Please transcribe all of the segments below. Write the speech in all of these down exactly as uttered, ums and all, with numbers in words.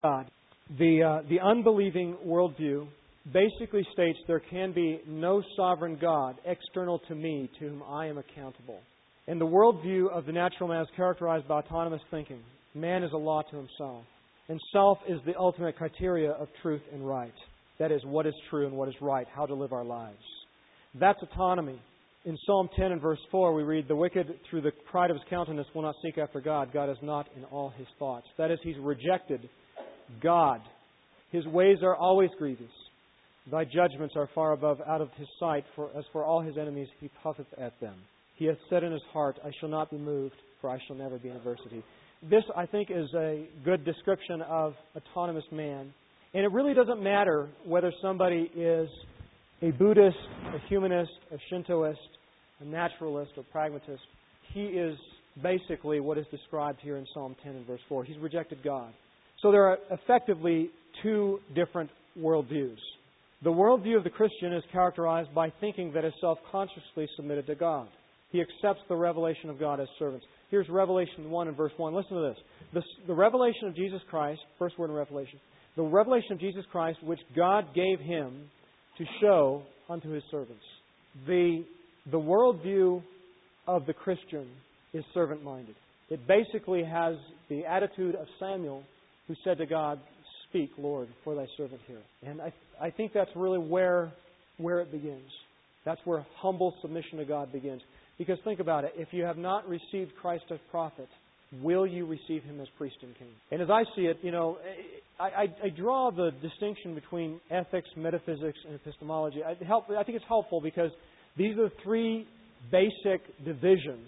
God. The, uh, the unbelieving worldview basically states there can be no sovereign God external to me to whom I am accountable. And the worldview of the natural man is characterized by autonomous thinking. Man is a law to himself. And self is the ultimate criteria of truth and right. That is, what is true and what is right, how to live our lives. That's autonomy. In Psalm ten and verse four, we read, "The wicked, through the pride of his countenance, will not seek after God. God is not in all his thoughts." That is, he's rejected God. His ways are always grievous. Thy judgments are far above out of his sight, for as for all his enemies he puffeth at them. He hath said in his heart, I shall not be moved, for I shall never be in adversity. This, I think, is a good description of autonomous man. And it really doesn't matter whether somebody is a Buddhist, a humanist, a Shintoist, a naturalist, or pragmatist. He is basically what is described here in Psalm ten and verse four. He's rejected God. So there are effectively two different worldviews. The worldview of the Christian is characterized by thinking that is self-consciously submitted to God. He accepts the revelation of God as servants. Here's Revelation one and verse one. Listen to this. The, the revelation of Jesus Christ, first word in Revelation, the revelation of Jesus Christ which God gave Him to show unto His servants. The, the worldview of the Christian is servant-minded. It basically has the attitude of Samuel, who said to God, "Speak, Lord, for thy servant heareth." And I, I think that's really where, where it begins. That's where humble submission to God begins. Because think about it. If you have not received Christ as prophet, will you receive Him as priest and king? And as I see it, you know, I, I, I draw the distinction between ethics, metaphysics, and epistemology. I, help, I think it's helpful because these are the three basic divisions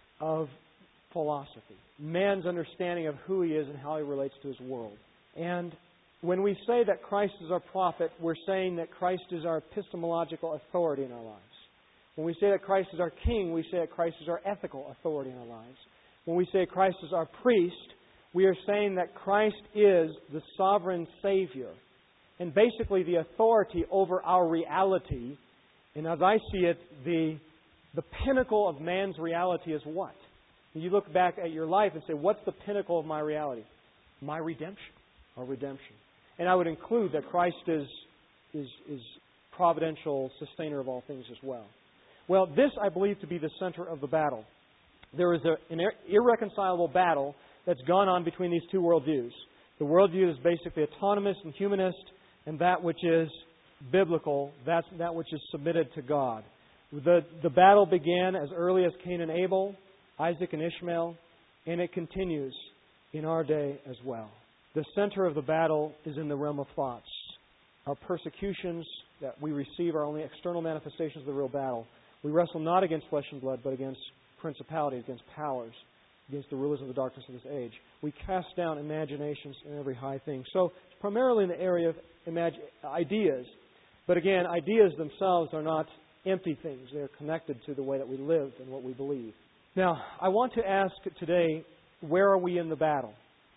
of philosophy. Man's understanding of who he is and how he relates to his world. And when we say that Christ is our prophet, we're saying that Christ is our epistemological authority in our lives. When we say that Christ is our king, we say that Christ is our ethical authority in our lives. When we say Christ is our priest, we are saying that Christ is the sovereign Savior and basically the authority over our reality. And as I see it, the, the pinnacle of man's reality is what? You look back at your life and say, what's the pinnacle of my reality? My redemption, or redemption. And I would include that Christ is, is, is providential sustainer of all things as well. Well, this I believe to be the center of the battle. There is a, an irreconcilable battle that's gone on between these two worldviews. The worldview is basically autonomous and humanist, and that which is biblical, that's that which is submitted to God. The, the battle began as early as Cain and Abel, Isaac and Ishmael, and it continues in our day as well. The center of the battle is in the realm of thoughts. Our persecutions that we receive are only external manifestations of the real battle. We wrestle not against flesh and blood, but against principalities, against powers, against the rulers of the darkness of this age. We cast down imaginations and every high thing. So, primarily in the area of imag- ideas. But again, ideas themselves are not empty things. They are connected to the way that we live and what we believe. Now, I want to ask today, where are we in the battle?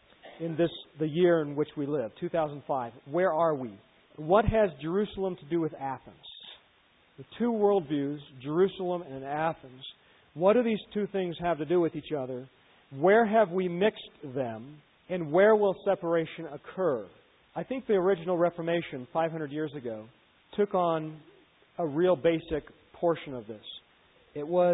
In this, the year in which we live, two thousand five. Where are we? What has Jerusalem to do with Athens? The two worldviews, Jerusalem and Athens, what do these two things have to do with each other? Where have we mixed them? And where will separation occur? I think the original Reformation, five hundred years ago, took on a real basic portion of this. It was,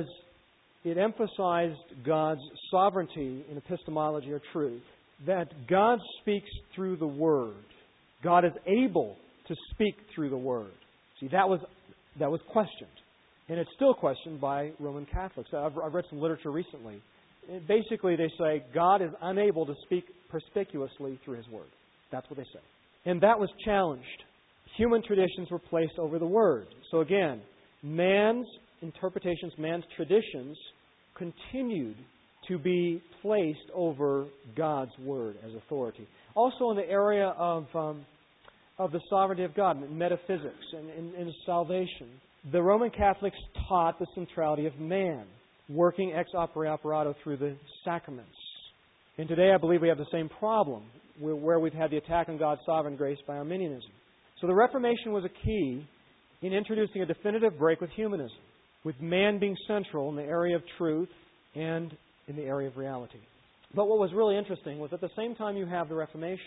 it emphasized God's sovereignty in epistemology or truth, that God speaks through the Word. God is able to speak through the Word. See, that was that was questioned. And it's still questioned by Roman Catholics. I've, I've read some literature recently. It, basically, they say God is unable to speak perspicuously through His Word. That's what they say. And that was challenged. Human traditions were placed over the Word. So again, man's interpretations, man's traditions continued to be placed over God's Word as authority. Also in the area of um, of the sovereignty of God, metaphysics and, and, and salvation, the Roman Catholics taught the centrality of man, working ex opere operato through the sacraments. And today I believe we have the same problem, where we've had the attack on God's sovereign grace by Arminianism. So the Reformation was a key in introducing a definitive break with humanism, with man being central in the area of truth and in the area of reality. But what was really interesting was at the same time you have the Reformation,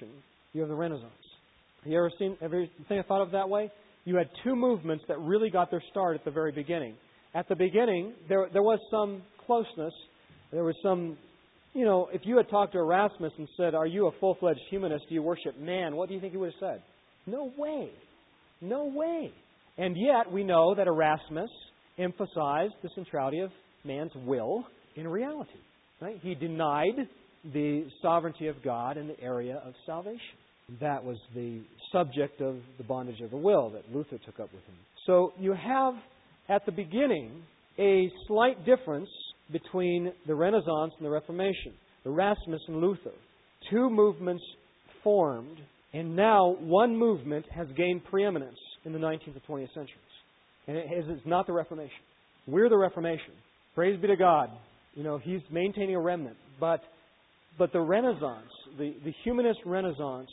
you have the Renaissance. Have you ever seen, ever think I thought of it that way? You had two movements that really got their start at the very beginning. At the beginning, there there was some closeness. There was some, you know, if you had talked to Erasmus and said, are you a full-fledged humanist? Do you worship man? What do you think he would have said? No way. No way. And yet, we know that Erasmus emphasized the centrality of man's will in reality. Right? He denied the sovereignty of God in the area of salvation. That was the subject of the bondage of the will that Luther took up with him. So you have, at the beginning, a slight difference between the Renaissance and the Reformation. Erasmus and Luther. Two movements formed, and now one movement has gained preeminence in the nineteenth and twentieth centuries. And it is, it's not the Reformation. We're the Reformation. Praise be to God. You know, He's maintaining a remnant. But but the Renaissance, the, the humanist Renaissance,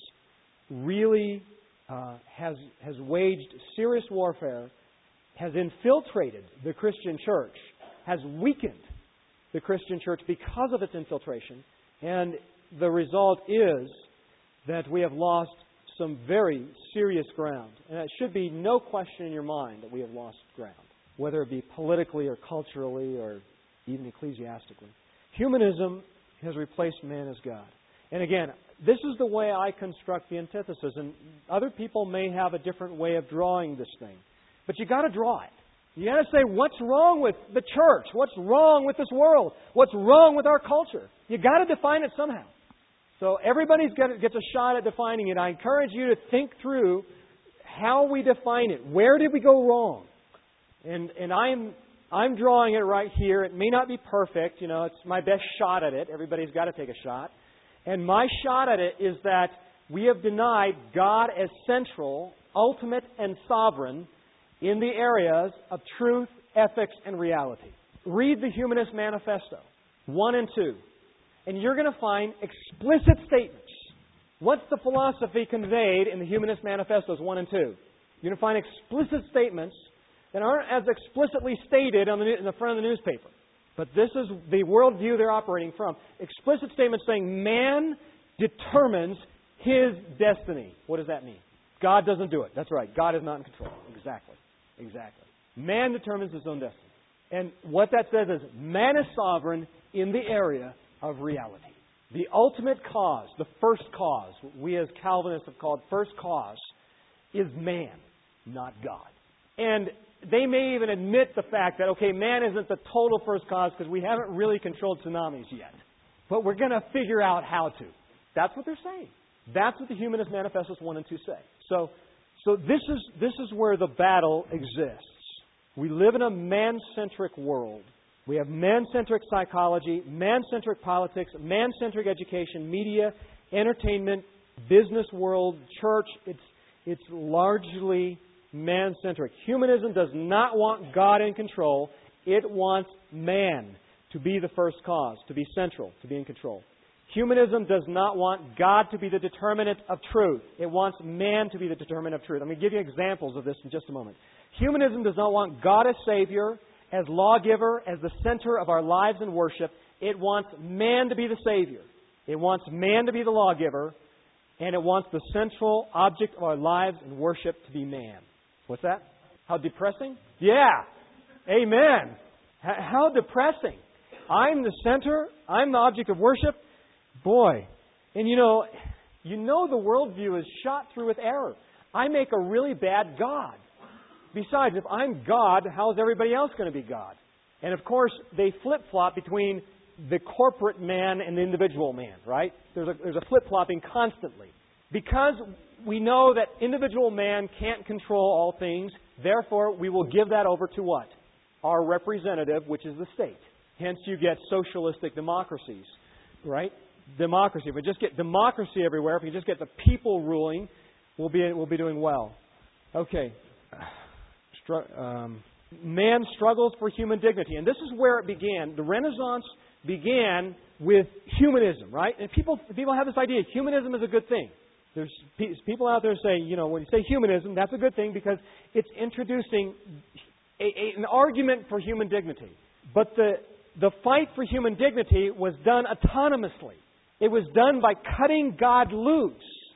really uh, has has waged serious warfare, has infiltrated the Christian church, has weakened the Christian church because of its infiltration, and the result is that we have lost some very serious ground. And it should be no question in your mind that we have lost ground, whether it be politically or culturally or even ecclesiastically. Humanism has replaced man as God. And again, this is the way I construct the antithesis, and other people may have a different way of drawing this thing. But you've got to draw it. You got to say, what's wrong with the church? What's wrong with this world? What's wrong with our culture? You've got to define it somehow. So everybody's got, gets a shot at defining it. I encourage you to think through how we define it. Where did we go wrong? And and I'm I'm drawing it right here. It may not be perfect. You know, it's my best shot at it. Everybody's got to take a shot. And my shot at it is that we have denied God as central, ultimate, and sovereign in the areas of truth, ethics, and reality. Read the Humanist Manifesto, one and two, and you're going to find explicit statements. What's the philosophy conveyed in the Humanist Manifestos one and two? You're going to find explicit statements that aren't as explicitly stated on the, in the front of the newspaper. But this is the worldview they're operating from. Explicit statements saying man determines his destiny. What does that mean? God doesn't do it. That's right. God is not in control. Exactly. Exactly. Man determines his own destiny. And what that says is man is sovereign in the area of reality. The ultimate cause, the first cause, what we as Calvinists have called first cause, is man, not God. And they may even admit the fact that, okay, man isn't the total first cause because we haven't really controlled tsunamis yet. But we're going to figure out how to. That's what they're saying. That's what the Humanist Manifestos one and two say. So, so this is this is where the battle exists. We live in a man-centric world. We have man-centric psychology, man-centric politics, man-centric education, media, entertainment, business world, church. It's it's largely man-centric. Humanism does not want God in control. It wants man to be the first cause, to be central, to be in control. Humanism does not want God to be the determinant of truth. It wants man to be the determinant of truth. I'm going to give you examples of this in just a moment. Humanism does not want God as Savior, as lawgiver, as the center of our lives and worship. It wants man to be the Savior. It wants man to be the lawgiver. And it wants the central object of our lives and worship to be man. What's that? How depressing? Yeah. Amen. H- how depressing. I'm the center. I'm the object of worship. Boy. And you know, you know the worldview is shot through with error. I make a really bad God. Besides, if I'm God, how's everybody else going to be God? And of course, they flip-flop between the corporate man and the individual man, right? There's a, there's a flip-flopping constantly. Because we know that individual man can't control all things, therefore we will give that over to what? Our representative, which is the state. Hence you get socialistic democracies, right? Democracy. If we just get democracy everywhere, if we just get the people ruling, we'll be we'll be doing well. Okay. Stru- um, man struggles for human dignity. And this is where it began. The Renaissance began with humanism, right? And people people have this idea, humanism is a good thing. There's people out there say, you know, when you say humanism, that's a good thing because it's introducing a, a, an argument for human dignity. But the the fight for human dignity was done autonomously. It was done by cutting God loose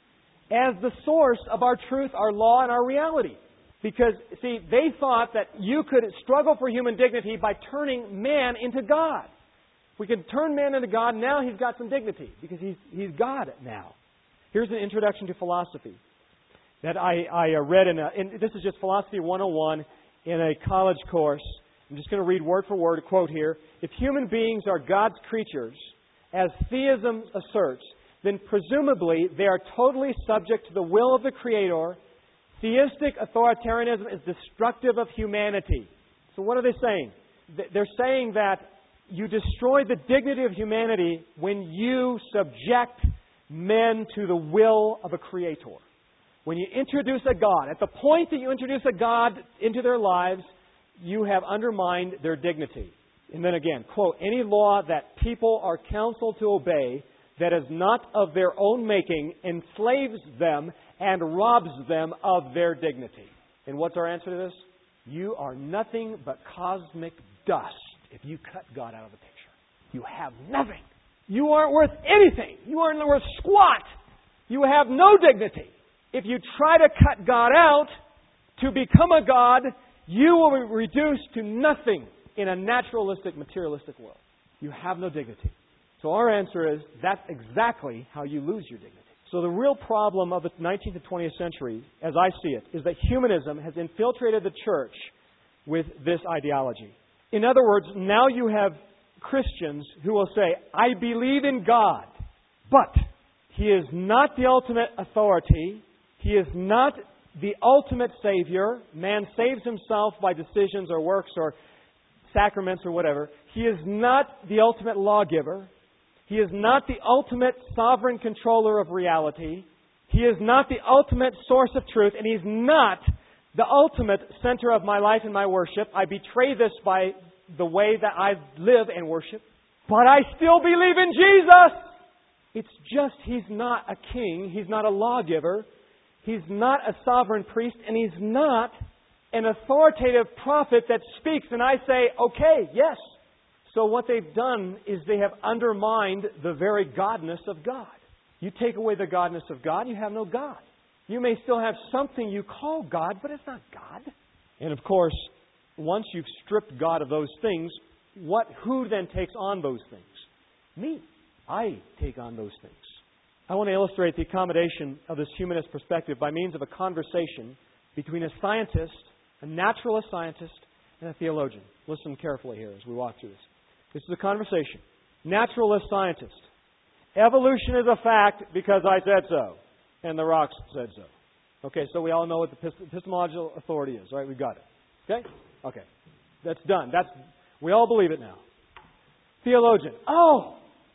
as the source of our truth, our law, and our reality. Because, see, they thought that you could struggle for human dignity by turning man into God. We can turn man into God, now he's got some dignity, because he's, he's God now. Here's an introduction to philosophy that I, I read in, a, in, this is just Philosophy one oh one in a college course. I'm just going to read word for word a quote here. If human beings are God's creatures, as theism asserts, then presumably they are totally subject to the will of the Creator. Theistic authoritarianism is destructive of humanity. So what are they saying? They're saying that you destroy the dignity of humanity when you subject men to the will of a Creator. When you introduce a God, at the point that you introduce a God into their lives, you have undermined their dignity. And then again, quote, any law that people are counseled to obey that is not of their own making enslaves them and robs them of their dignity. And what's our answer to this? You are nothing but cosmic dust if you cut God out of the picture. You have nothing. You aren't worth anything. You aren't worth squat. You have no dignity. If you try to cut God out to become a God, you will be reduced to nothing in a naturalistic, materialistic world. You have no dignity. So our answer is, that's exactly how you lose your dignity. So the real problem of the nineteenth and twentieth century, as I see it, is that humanism has infiltrated the church with this ideology. In other words, now you have Christians who will say, I believe in God, but He is not the ultimate authority. He is not the ultimate Savior. Man saves himself by decisions or works or sacraments or whatever. He is not the ultimate lawgiver. He is not the ultimate sovereign controller of reality. He is not the ultimate source of truth. And He's not the ultimate center of my life and my worship. I betray this by the way that I live and worship. But I still believe in Jesus. It's just He's not a king. He's not a lawgiver. He's not a sovereign priest. And He's not an authoritative prophet that speaks and I say, okay, yes. So what they've done is they have undermined the very godness of God. You take away the godness of God, you have no God. You may still have something you call God, but it's not God. And of course, once you've stripped God of those things, what? Who then takes on those things? Me. I take on those things. I want to illustrate the accommodation of this humanist perspective by means of a conversation between a scientist, a naturalist scientist, and a theologian. Listen carefully here as we walk through this. This is a conversation. Naturalist scientist. Evolution is a fact because I said so. And the rocks said so. Okay, so we all know what the epistemological authority is, right? We've got it. Okay? Okay. That's done. That's we all believe it now. Theologian. Oh!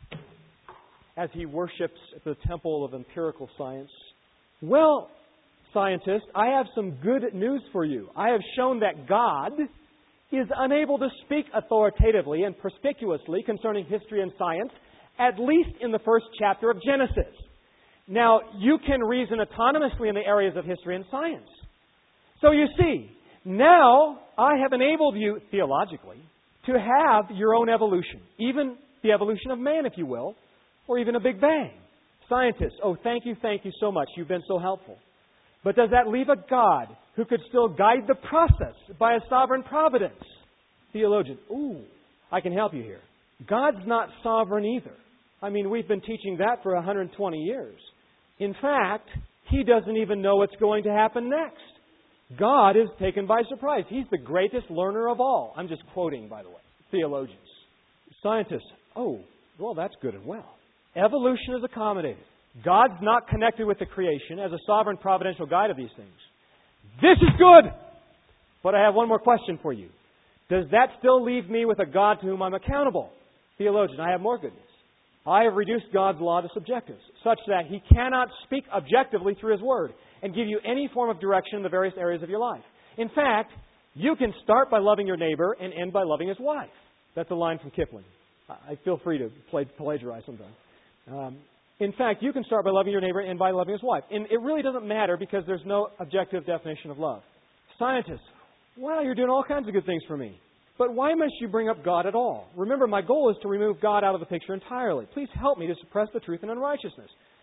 As he worships at the temple of empirical science. Well, scientist, I have some good news for you. I have shown that God is unable to speak authoritatively and perspicuously concerning history and science, at least in the first chapter of Genesis. Now, you can reason autonomously in the areas of history and science. So you see, now I have enabled you, theologically, to have your own evolution. Even the evolution of man, if you will, or even a Big Bang. Scientists, oh, thank you, thank you so much. You've been so helpful. But does that leave a God who could still guide the process by a sovereign providence? Theologian, ooh, I can help you here. God's not sovereign either. I mean, we've been teaching that for one hundred twenty years. In fact, He doesn't even know what's going to happen next. God is taken by surprise. He's the greatest learner of all. I'm just quoting, by the way, theologians. Scientists, oh, well, that's good and well. Evolution is accommodated. God's not connected with the creation as a sovereign providential guide of these things. This is good! But I have one more question for you. Does that still leave me with a God to whom I'm accountable? Theologian, I have more good news. I have reduced God's law to subjectives, such that He cannot speak objectively through His Word and give you any form of direction in the various areas of your life. In fact, you can start by loving your neighbor and end by loving his wife. That's a line from Kipling. I feel free to play, plagiarize sometimes. Um, in fact, you can start by loving your neighbor and end by loving his wife. And it really doesn't matter because there's no objective definition of love. Scientists, wow, you're doing all kinds of good things for me. But why must you bring up God at all? Remember, my goal is to remove God out of the picture entirely. Please help me to suppress the truth and unrighteousness.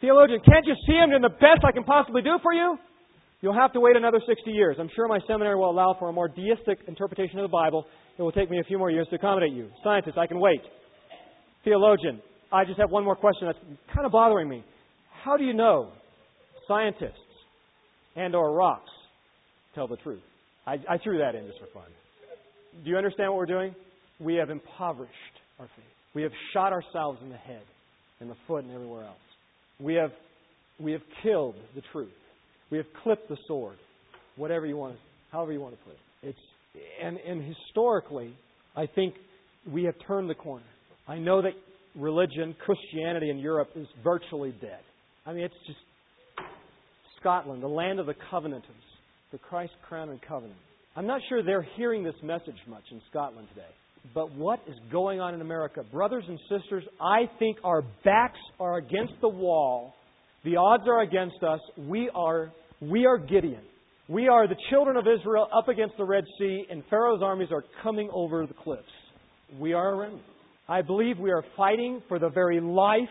Theologian, can't you see I'm doing the best I can possibly do for you? You'll have to wait another sixty years. I'm sure my seminary will allow for a more deistic interpretation of the Bible. It will take me a few more years to accommodate you. Scientist, I can wait. Theologian, I just have one more question that's kind of bothering me. How do you know scientists and or rocks tell the truth? I, I threw that in just for fun. Do you understand what we're doing? We have impoverished our faith. We have shot ourselves in the head, in the foot, and everywhere else. We have, we have killed the truth. We have clipped the sword. Whatever you want, however you want to put it. It's and and historically, I think we have turned the corner. I know that religion, Christianity in Europe is virtually dead. I mean, it's just Scotland, the land of the Covenanters, the Christ crown and covenant. I'm not sure they're hearing this message much in Scotland today. But what is going on in America? Brothers and sisters, I think our backs are against the wall. The odds are against us. We are, we are Gideon. We are the children of Israel up against the Red Sea, and Pharaoh's armies are coming over the cliffs. We are a remnant. I believe we are fighting for the very life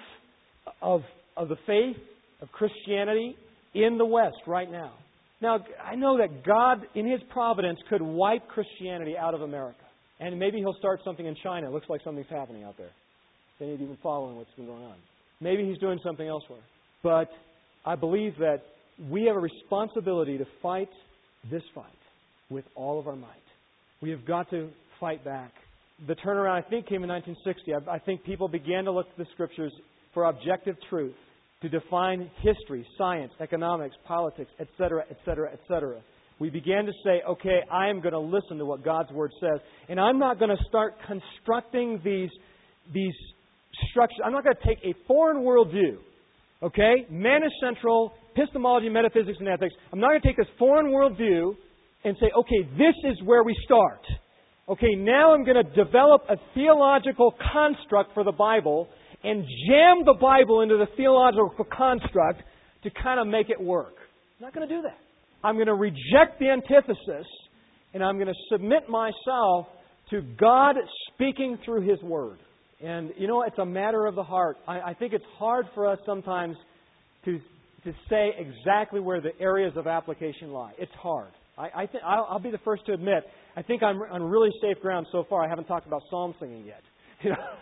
of, of the faith of Christianity in the West right now. Now, I know that God, in His providence, could wipe Christianity out of America. And maybe He'll start something in China. It looks like something's happening out there. If any of you have been following what's been going on. Maybe He's doing something elsewhere. But I believe that we have a responsibility to fight this fight with all of our might. We have got to fight back. The turnaround, I think, came in nineteen sixty. I, I think people began to look to the Scriptures for objective truth, to define history, science, economics, politics, et cetera, et cetera, et cetera. We began to say, okay, I am going to listen to what God's Word says. And I'm not going to start constructing these, these structures. I'm not going to take a foreign worldview. Okay? Man is central, epistemology, metaphysics, and ethics. I'm not going to take this foreign worldview and say, okay, this is where we start. Okay, now I'm going to develop a theological construct for the Bible and jam the Bible into the theological construct to kind of make it work. I'm not going to do that. I'm going to reject the antithesis, and I'm going to submit myself to God speaking through His Word. And, you know, it's a matter of the heart. I, I think it's hard for us sometimes to to say exactly where the areas of application lie. It's hard. I, I think I'll, I'll be the first to admit, I think I'm on really safe ground so far. I haven't talked about psalm singing yet. You know?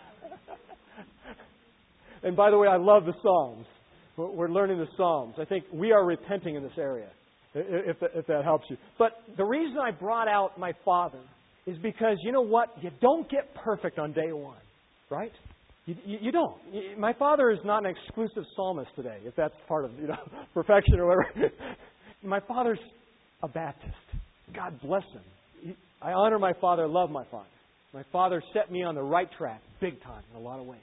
And by the way, I love the Psalms. We're learning the Psalms. I think we are repenting in this area. If, if that helps you. But the reason I brought out my father is because, you know what? You don't get perfect on day one. Right? You, you, you don't. My father is not an exclusive psalmist today, if that's part of, you know, perfection or whatever. My father's a Baptist. God bless him. He, I honor my father, love my father. My father set me on the right track, big time, in a lot of ways.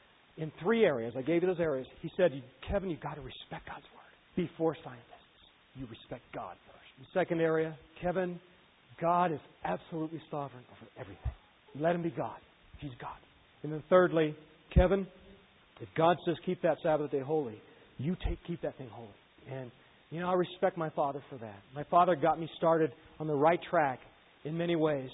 In three areas, I gave you those areas. He said, Kevin, you've got to respect God's Word. Before scientists. You respect God first. The second area, Kevin, God is absolutely sovereign over everything. Let Him be God. He's God. And then thirdly, Kevin, if God says keep that Sabbath day holy, you take keep that thing holy. And, you know, I respect my father for that. My father got me started on the right track in many ways.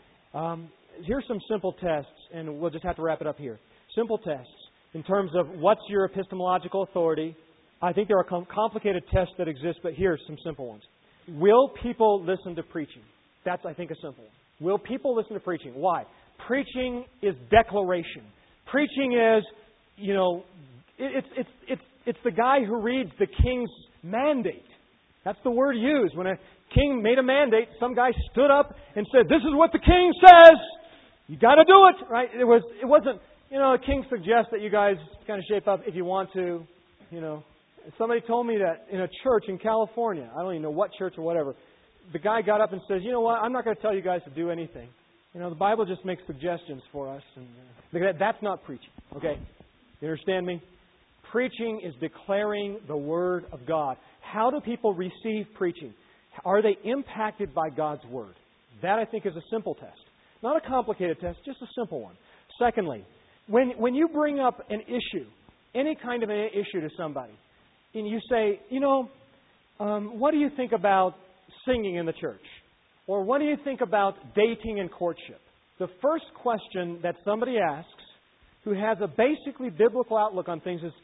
Um, here's some simple tests, and we'll just have to wrap it up here. Simple tests in terms of what's your epistemological authority. I think there are com- complicated tests that exist, but here's some simple ones. Will people listen to preaching? That's, I think, a simple one. Will people listen to preaching? Why? Preaching is declaration. Preaching is, you know, it, it's it's it's it's the guy who reads the king's mandate. That's the word used. When a king made a mandate, some guy stood up and said, "This is what the king says. You got to do it." Right? It was. It wasn't. You know, a king suggests that you guys kind of shape up if you want to. You know, somebody told me that in a church in California. I don't even know what church or whatever. The guy got up and says, "You know what? I'm not going to tell you guys to do anything. You know, the Bible just makes suggestions for us." And uh, that's not preaching. Okay? You understand me? Preaching is declaring the Word of God. How do people receive preaching? Are they impacted by God's Word? That, I think, is a simple test. Not a complicated test, just a simple one. Secondly, when when you bring up an issue, any kind of an issue to somebody, and you say, you know, um, what do you think about singing in the church? Or what do you think about dating and courtship? The first question that somebody asks who has a basically biblical outlook on things is,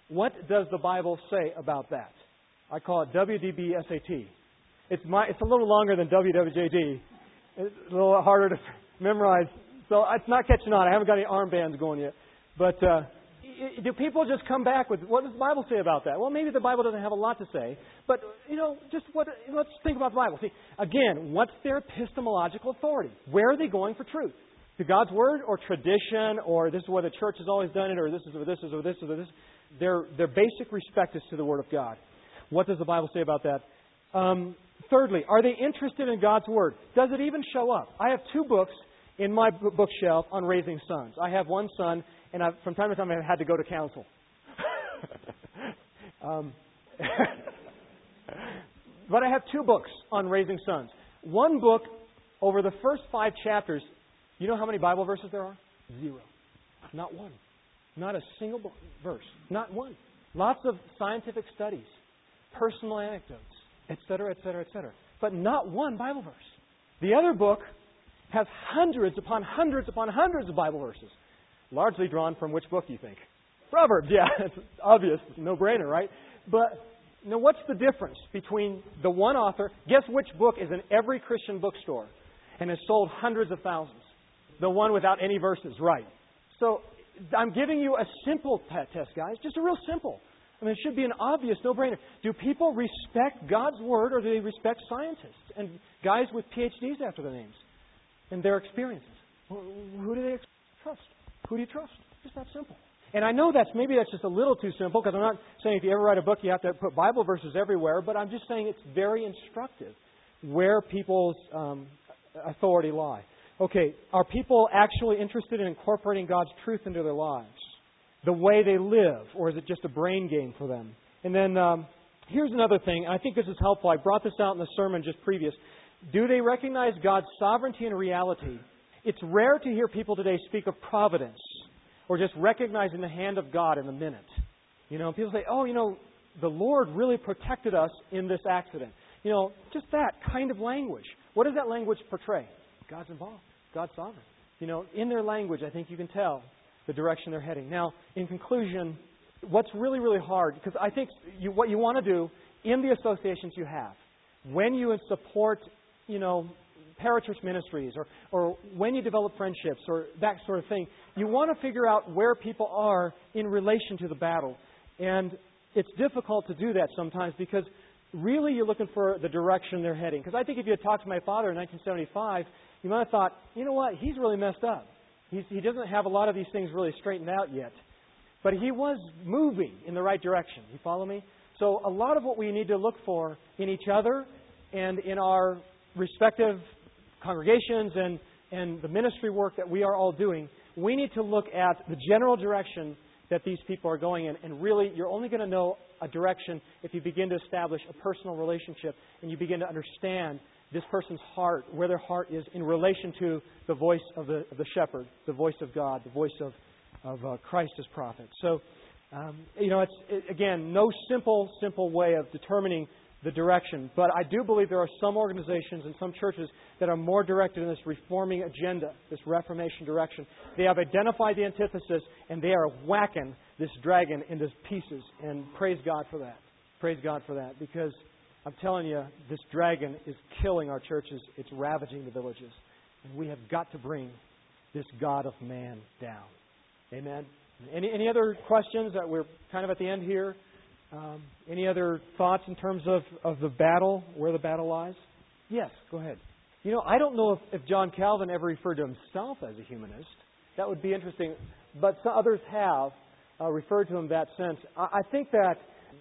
What does the Bible say about that? I call it W D B S A T. It's my. It's a little longer than W W J D. It's a little harder to memorize. So it's not catching on. I haven't got any armbands going yet. But uh, do people just come back with, what does the Bible say about that? Well, maybe the Bible doesn't have a lot to say. But, you know, just what, let's think about the Bible. See, again, what's their epistemological authority? Where are they going for truth? To God's Word or tradition, or this is where the church has always done it, or this is or this is or this is or this? Their, their basic respect is to the Word of God. What does the Bible say about that? Um, thirdly, are they interested in God's Word? Does it even show up? I have two books in my bookshelf on raising sons. I have one son, and I've, from time to time I've had to go to counsel. um, but I have two books on raising sons. One book, over the first five chapters, you know how many Bible verses there are? Zero. Not one. Not a single book, verse. Not one. Lots of scientific studies, personal anecdotes, et cetera, et cetera, et cetera. But not one Bible verse. The other book has hundreds upon hundreds upon hundreds of Bible verses. Largely drawn from which book, do you think? Proverbs, yeah. It's obvious. It's a no-brainer, right? But now what's the difference between the one author? Guess which book is in every Christian bookstore and has sold hundreds of thousands? The one without any verses, right. So I'm giving you a simple test, guys. Just a real simple. I mean, it should be an obvious no-brainer. Do people respect God's Word, or do they respect scientists and guys with P H Ds after their names and their experiences? Who do they trust? Who do you trust? Just that simple. And I know that's maybe that's just a little too simple, because I'm not saying if you ever write a book you have to put Bible verses everywhere, but I'm just saying it's very instructive where people's um, authority lie. Okay, are people actually interested in incorporating God's truth into their lives? The way they live, or is it just a brain game for them? And then um, here's another thing. I think this is helpful. I brought this out in the sermon just previous. Do they recognize God's sovereignty and reality? It's rare to hear people today speak of providence or just recognizing the hand of God in a minute. You know, people say, oh, you know, the Lord really protected us in this accident. You know, just that kind of language. What does that language portray? God's involved. God's sovereign. You know, in their language, I think you can tell the direction they're heading. Now, in conclusion, what's really, really hard, because I think you, what you want to do in the associations you have, when you support, you know, parachurch ministries, or, or when you develop friendships, or that sort of thing, you want to figure out where people are in relation to the battle. And it's difficult to do that sometimes, because really you're looking for the direction they're heading. Because I think if you had talked to my father in nineteen seventy-five, you might have thought, you know what, he's really messed up. He's, he doesn't have a lot of these things really straightened out yet. But he was moving in the right direction. You follow me? So a lot of what we need to look for in each other and in our respective congregations and, and the ministry work that we are all doing, we need to look at the general direction that these people are going in. And really, you're only going to know a direction if you begin to establish a personal relationship and you begin to understand this person's heart, where their heart is in relation to the voice of the, of the shepherd, the voice of God, the voice of, of uh, Christ as prophet. So, um, you know, it's, it, again, no simple, simple way of determining the direction. But I do believe there are some organizations and some churches that are more directed in this reforming agenda, this Reformation direction. They have identified the antithesis, and they are whacking this dragon into pieces. And praise God for that. Praise God for that. Because I'm telling you, this dragon is killing our churches. It's ravaging the villages. And we have got to bring this God of man down. Amen. Any, any other questions? That we're kind of at the end here. Um, any other thoughts in terms of, of the battle, where the battle lies? Yes, go ahead. You know, I don't know if, if John Calvin ever referred to himself as a humanist. That would be interesting. But some others have uh, referred to him in that sense. I, I think that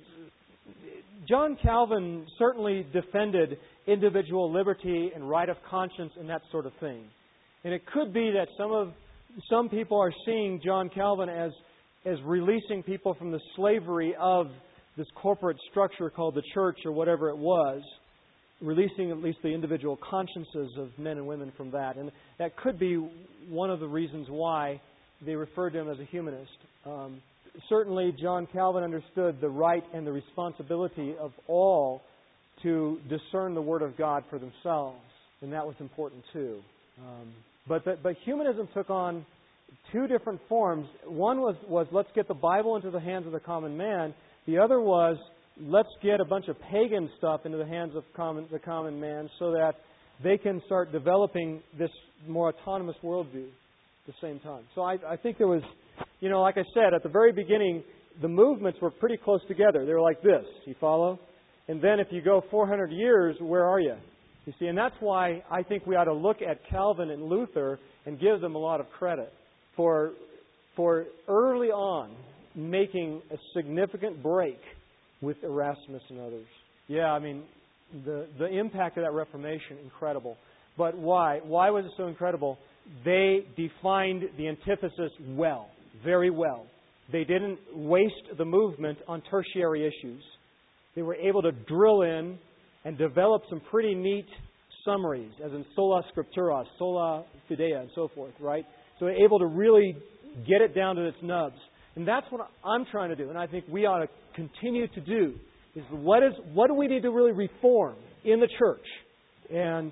John Calvin certainly defended individual liberty and right of conscience and that sort of thing. And it could be that some of some people are seeing John Calvin as as releasing people from the slavery of this corporate structure called the church or whatever it was, releasing at least the individual consciences of men and women from that. And that could be one of the reasons why they referred to him as a humanist. Um, certainly, John Calvin understood the right and the responsibility of all to discern the Word of God for themselves, and that was important too. Um, but, but but humanism took on two different forms. One was, was let's get the Bible into the hands of the common man. The other was let's get a bunch of pagan stuff into the hands of common, the common man so that they can start developing this more autonomous worldview at the same time. So I, I think there was, you know, like I said, at the very beginning, the movements were pretty close together. They were like this, you follow? And then if you go four hundred years, where are you? You see, and that's why I think we ought to look at Calvin and Luther and give them a lot of credit for, for early on making a significant break with Erasmus and others. Yeah, I mean, the, the impact of that Reformation, incredible. But why? Why was it so incredible? They defined the antithesis well, very well. They didn't waste the movement on tertiary issues. They were able to drill in and develop some pretty neat summaries, as in sola scriptura, sola fidei, and so forth, right? So they're able to really get it down to its nubs. And that's what I'm trying to do, and I think we ought to continue to do, is what is what do we need to really reform in the church? And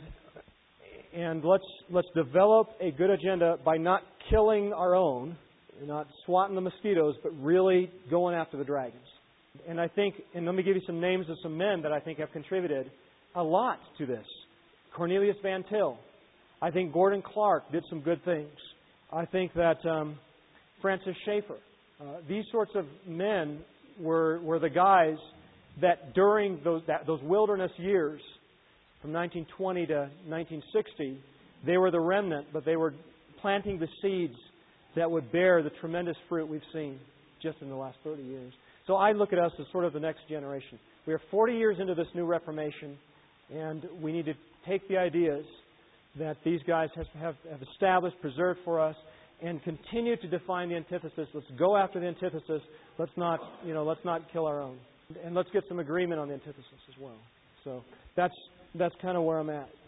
and let's let's develop a good agenda by not killing our own, not swatting the mosquitoes, but really going after the dragons. And I think, and let me give you some names of some men that I think have contributed a lot to this. Cornelius Van Til. I think Gordon Clark did some good things. I think that um, Francis Schaeffer. Uh, these sorts of men were were the guys that during those that, those wilderness years, from nineteen twenty to nineteen sixty, they were the remnant, but they were planting the seeds that would bear the tremendous fruit we've seen just in the last thirty years. So I look at us as sort of the next generation. We are forty years into this new Reformation, and we need to take the ideas that these guys have, have, have established, preserved for us, and continue to define the antithesis. Let's go after the antithesis. Let's not, you know, let's not kill our own. And let's get some agreement on the antithesis as well. So that's that's kind of where I'm at.